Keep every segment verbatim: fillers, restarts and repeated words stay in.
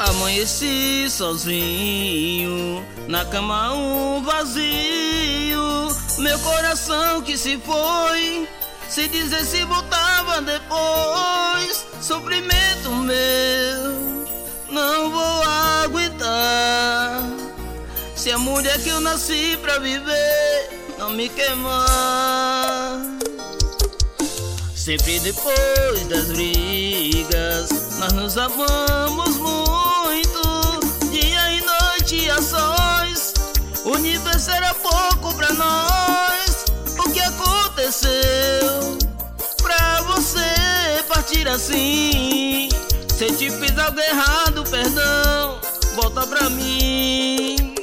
Amanheci sozinho, na cama um vazio. Meu coração que se foi, se dizer se voltava depois. Sofrimento meu, não vou aguentar. Se a mulher que eu nasci pra viver não me queimar. Sempre depois das brigas, nós nos amamos muito. Dia e noite a sós, o universo era pouco pra nós. O que aconteceu pra você partir assim? Se eu te fiz algo errado, perdão, volta pra mim.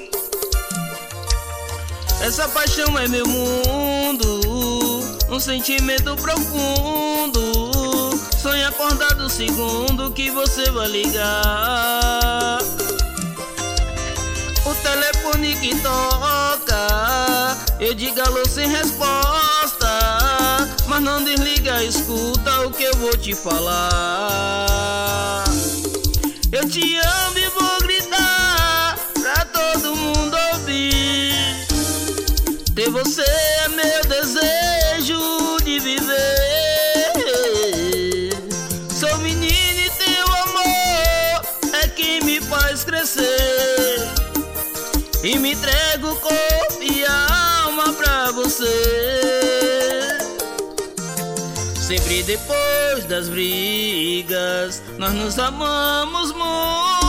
Essa paixão é meu mundo, um sentimento profundo. Sonho acordado segundo que você vai ligar. O telefone que toca, eu digo alô sem resposta. Mas não desliga, escuta o que eu vou te falar. Eu te amo e vou gritar pra todo mundo ouvir. Ter você é meu desejo de viver. Sou menino e teu amor é que me faz crescer. E me entrego corpo e alma pra você. Sempre depois das brigas, nós nos amamos muito.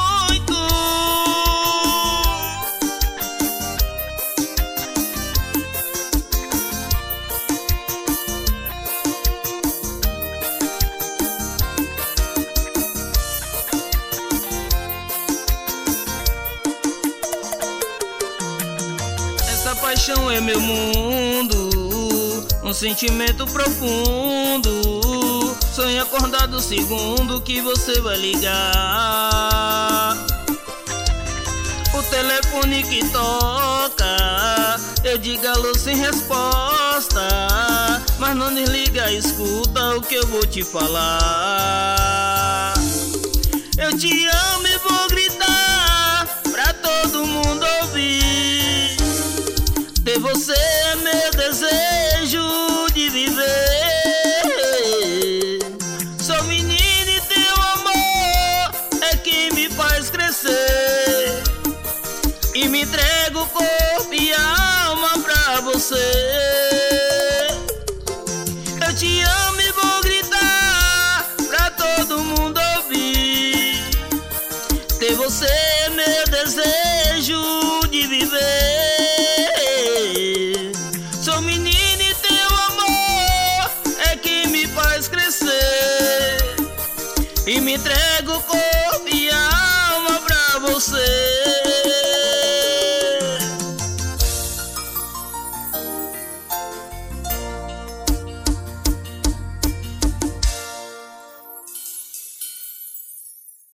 Essa paixão é meu mundo, um sentimento profundo. Sonho acordado segundo que você vai ligar. O telefone que toca, eu digo alô sem resposta. Mas não desliga, escuta o que eu vou te falar. Eu te amo e vou gritar pra todo mundo ouvir. Ter você é meu desejo de viver. Sou menino e teu amor é que me faz crescer. E me entrego corpo e alma pra você. Eu te amo e vou gritar pra todo mundo ouvir. Ter você é meu desejo de viver. Sou menino e teu amor é que me faz crescer. E me entrego corpo e alma pra você.